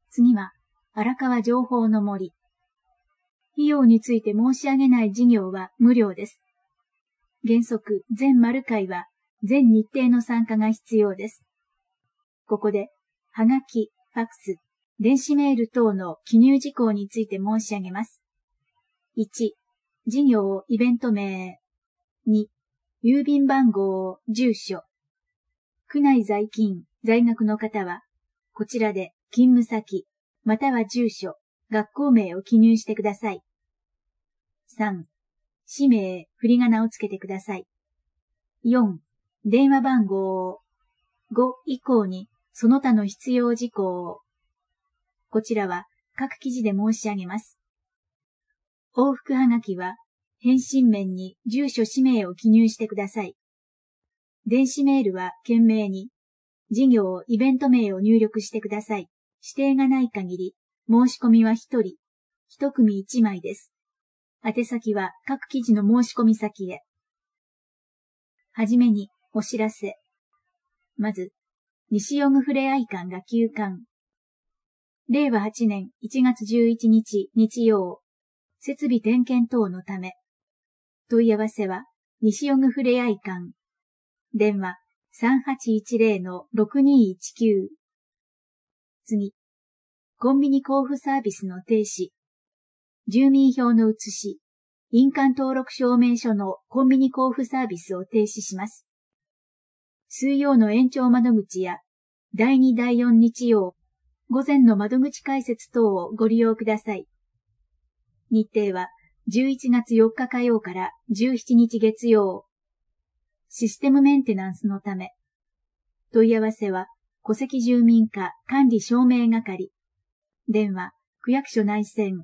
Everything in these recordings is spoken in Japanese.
次は、荒川情報の森。費用について申し上げない事業は無料です。原則、全丸会は、全日程の参加が必要です。ここで、はがき、ファックス、電子メール等の記入事項について申し上げます。1、事業、イベント名。2、郵便番号、住所。区内在勤、在学の方は、こちらで勤務先、または住所、学校名を記入してください。3、氏名、振り仮名をつけてください。4、電話番号。5以降に、その他の必要事項。こちらは各記事で申し上げます。往復はがきは、返信面に住所氏名を記入してください。電子メールは件名に、事業、イベント名を入力してください。指定がない限り、申し込みは1人、1組1枚です。宛先は各記事の申し込み先へ。はじめに、お知らせ。まず、西ヨグふれあい館が休館。令和8年1月11日日曜、設備点検等のため。問い合わせは、西ヨグふれあい館。電話、3810-6219。次、コンビニ交付サービスの停止。住民票の写し、印鑑登録証明書のコンビニ交付サービスを停止します。水曜の延長窓口や、第2第4日曜、午前の窓口開設等をご利用ください。日程は11月4日火曜から17日月曜。システムメンテナンスのため。問い合わせは、戸籍住民課管理証明係。電話、区役所内線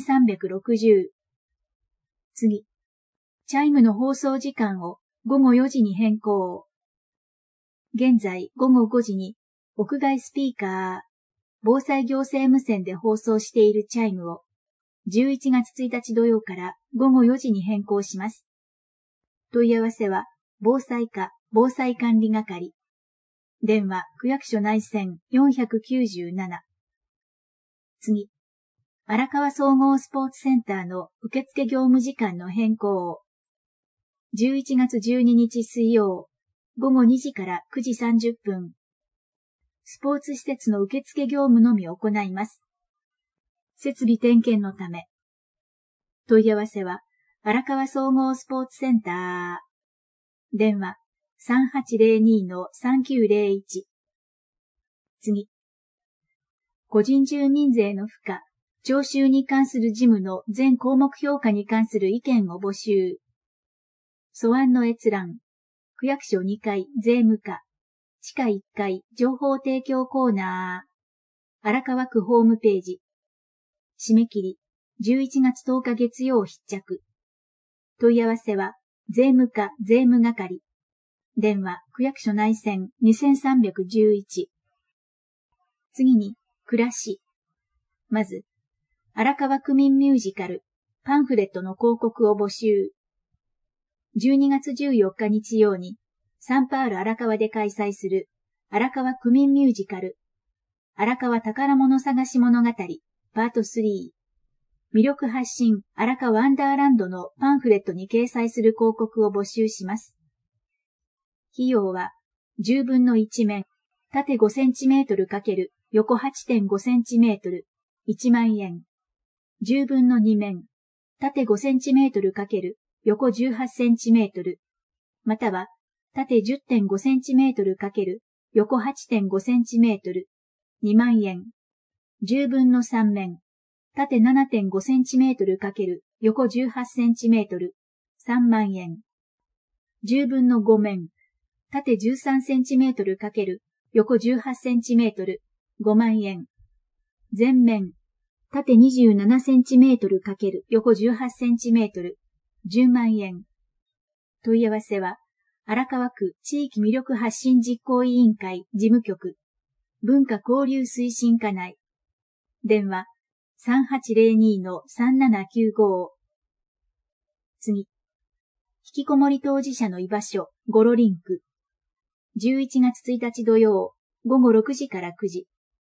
2360。次。チャイムの放送時間を午後4時に変更。現在午後5時に屋外スピーカー、防災行政無線で放送しているチャイムを11月1日土曜から午後4時に変更します。問い合わせは防災課防災管理係。電話区役所内線497。次。荒川総合スポーツセンターの受付業務時間の変更。11月12日水曜、午後2時から9時30分。スポーツ施設の受付業務のみ行います。設備点検のため。問い合わせは、荒川総合スポーツセンター。電話、3802-3901。次。個人住民税の付加、徴収に関する事務の全項目評価に関する意見を募集。素案の閲覧。区役所2階税務課。地下1階情報提供コーナー。荒川区ホームページ。締め切り。11月10日月曜必着。問い合わせは、税務課税務係。電話、区役所内線2311。次に、暮らし。まず、荒川区民ミュージカル、パンフレットの広告を募集。12月14日日曜に、サンパール荒川で開催する、荒川区民ミュージカル、荒川宝物探し物語、パート3。魅力発信荒川ワンダーランドのパンフレットに掲載する広告を募集します。費用は、10分の1面、縦5センチメートル×横 8.5 センチメートル、1万円。10分の2面、縦5センチメートル×横18センチメートル、または、縦 10.5 センチメートル×横 8.5 センチメートル、2万円。10分の3面、縦 7.5 センチメートル×横18センチメートル、3万円。10分の5面、縦13センチメートル×横18センチメートル、5万円。全面、縦27センチメートル×横18センチメートル、10万円。問い合わせは、荒川区地域魅力発信実行委員会事務局、文化交流推進課内。電話、3802-3795。次。引きこもり当事者の居場所、ゴロリンク。11月1日土曜、午後6時から9時。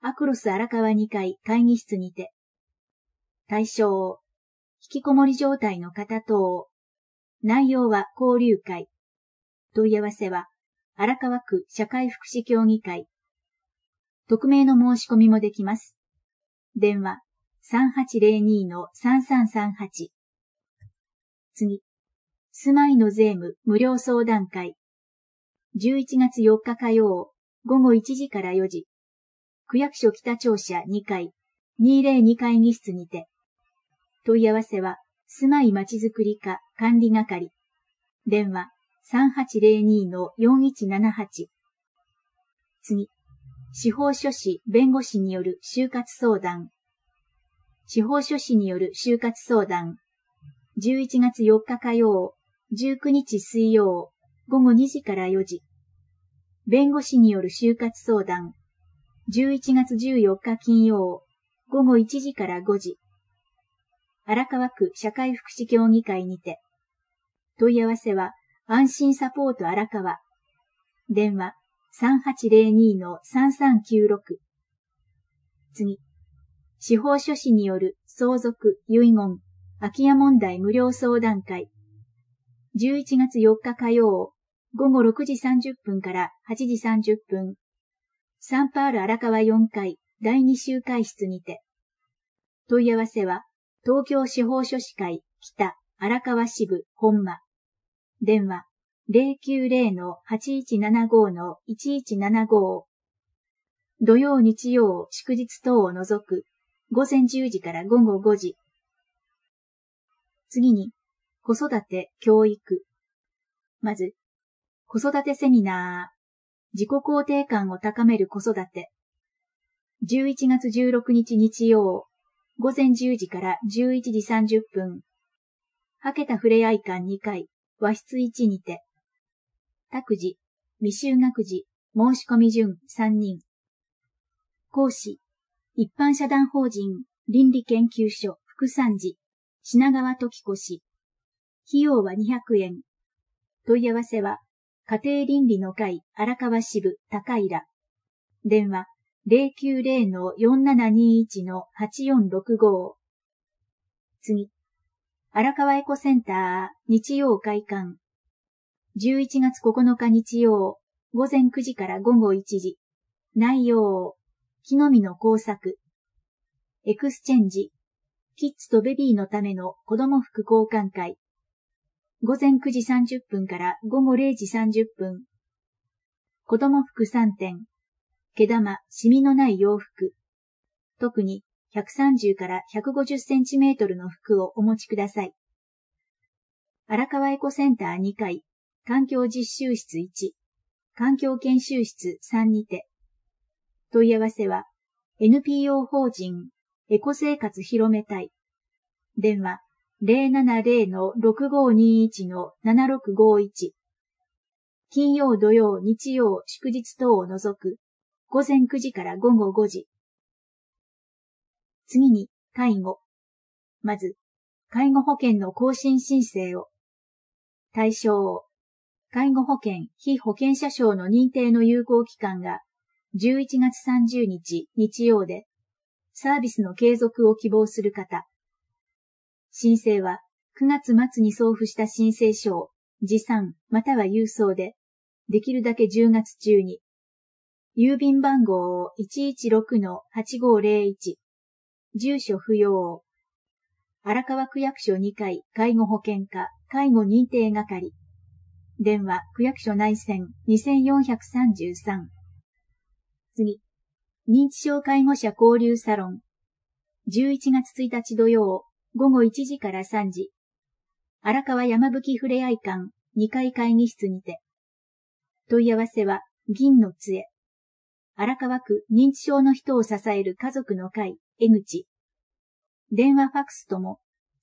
アクロス荒川2階会議室にて。対象、引きこもり状態の方等。内容は交流会。問い合わせは、荒川区社会福祉協議会。匿名の申し込みもできます。電話、3802-3338。次。住まいの税務無料相談会。11月4日火曜、午後1時から4時。区役所北庁舎2階、202会議室にて。問い合わせは、住まいまちづくり課管理係。電話、3802-4178。次。司法書士弁護士による就活相談。司法書士による就活相談。11月4日火曜、19日水曜、午後2時から4時。弁護士による就活相談。11月14日金曜、午後1時から5時。荒川区社会福祉協議会にて。問い合わせは、安心サポート荒川。電話、3802-3396。次。司法書士による相続、遺言、空き家問題無料相談会。11月4日火曜、午後6時30分から8時30分。サンパール荒川4階第2集会室にて。問い合わせは、東京司法書士会北荒川支部本間。電話、090-8175-1175。土曜日曜祝日等を除く、午前10時から午後5時。次に、子育て、教育。まず、子育てセミナー。自己肯定感を高める子育て。11月16日日曜、午前10時から11時30分。はけたふれあい館2階、和室1にて。託児、未就学児、申し込み順3人。講師、一般社団法人、倫理研究所、副参事、品川時子氏。費用は200円。問い合わせは、家庭倫理の会、荒川支部、高平。電話、090-4721-8465。次。荒川エコセンター、日曜開館。11月9日日曜、午前9時から午後1時。内容、木の実の工作。エクスチェンジ。キッズとベビーのための子供服交換会。午前9時30分から午後0時30分。子供服3点。毛玉、シミのない洋服。特に130から150センチメートルの服をお持ちください。荒川エコセンター2階、環境実習室1、環境研修室3にて。問い合わせは NPO 法人エコ生活広めたい。電話070-6521-7651。金曜土曜日曜祝日等を除く午前9時から午後5時。次に介護。まず介護保険の更新申請を。対象。介護保険被保険者証の認定の有効期間が11月30日日曜で、サービスの継続を希望する方。申請は9月末に送付した申請書を持参または郵送で、できるだけ10月中に。郵便番号を 116-8501。住所不要。荒川区役所2階介護保険課介護認定係。電話区役所内線2433。次。認知症介護者交流サロン。11月1日土曜午後1時から3時。荒川山吹ふれあい館2階会議室にて。問い合わせは銀の杖。荒川区認知症の人を支える家族の会江口。電話ファクスとも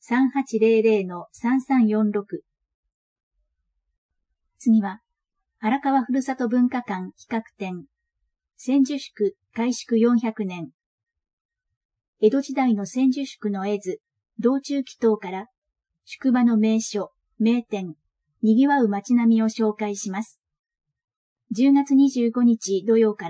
3800-3346。次は、荒川ふるさと文化館企画展。千住宿開宿400年。江戸時代の千住宿の絵図、道中祈祷から、宿場の名所、名店、賑わう街並みを紹介します。10月25日土曜から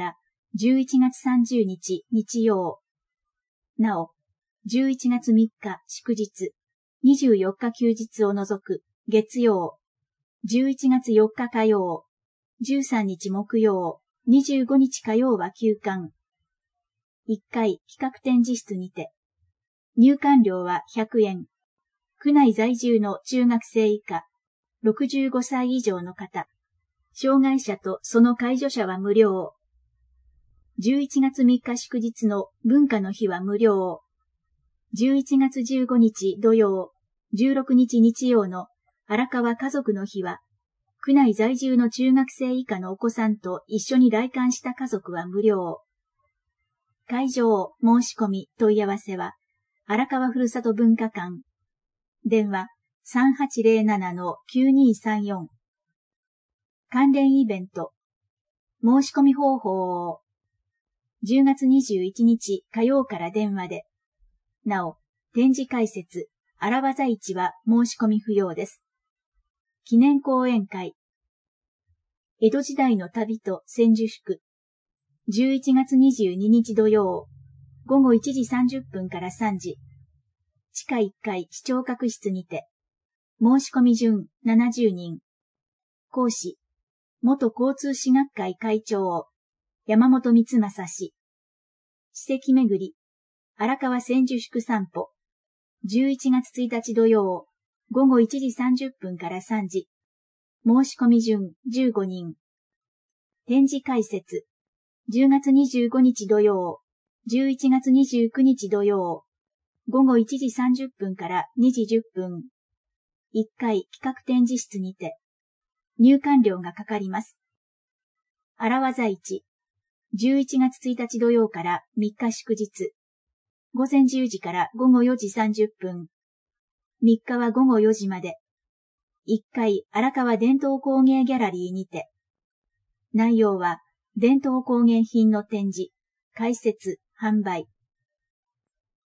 11月30日日曜。なお、11月3日祝日、24日休日を除く月曜、11月4日火曜、13日木曜、25日火曜は休館。1回企画展示室にて。入館料は100円。区内在住の中学生以下、65歳以上の方、障害者とその介助者は無料。11月3日祝日の文化の日は無料。11月15日土曜、16日日曜の荒川家族の日は、区内在住の中学生以下のお子さんと一緒に来館した家族は無料。会場、申し込み、問い合わせは、荒川ふるさと文化館。電話、3807-9234。関連イベント。申し込み方法を。10月21日火曜から電話で。なお、展示解説、荒技市は申し込み不要です。記念講演会。江戸時代の旅と千住宿。11月22日土曜。午後1時30分から3時。地下1階視聴覚室にて。申し込み順70人。講師。元交通士学会会長。山本光正氏。史跡巡り。荒川千住宿散歩。11月1日土曜。午後1時30分から3時。申し込み順15人。展示解説。10月25日土曜。11月29日土曜。午後1時30分から2時10分。1回企画展示室にて。入館料がかかります。荒技市。11月1日土曜から3日祝日。午前10時から午後4時30分。3日は午後4時まで。1階荒川伝統工芸ギャラリーにて。内容は伝統工芸品の展示、解説、販売、